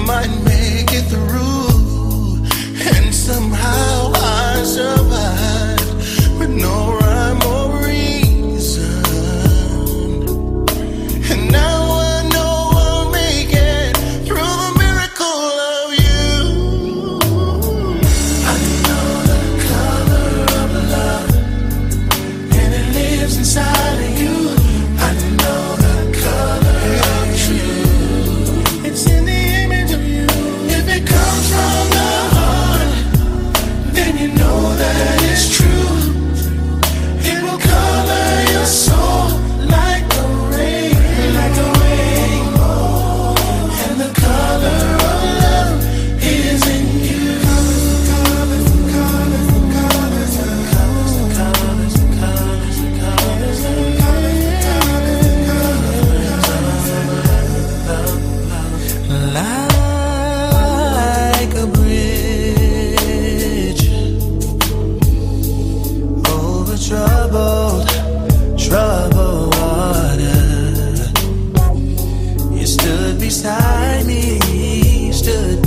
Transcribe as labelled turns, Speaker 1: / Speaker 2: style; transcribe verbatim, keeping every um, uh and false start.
Speaker 1: might make it through, and somehow I survived with no rhyme or reason. And now I know I'll make it through the miracle of you. I know the color of love, and it lives inside of you. I know the color of truth. It's in the image of you. If it comes from the heart, then you know that it's true. It will color your soul like a rain, like a rainbow. And the color of love is in you. Colors, the colors, the colors, the colors, the colors, the colors, the colors, the colors, the colors, the colors. Like a bridge over troubled, troubled water. You stood beside me, stood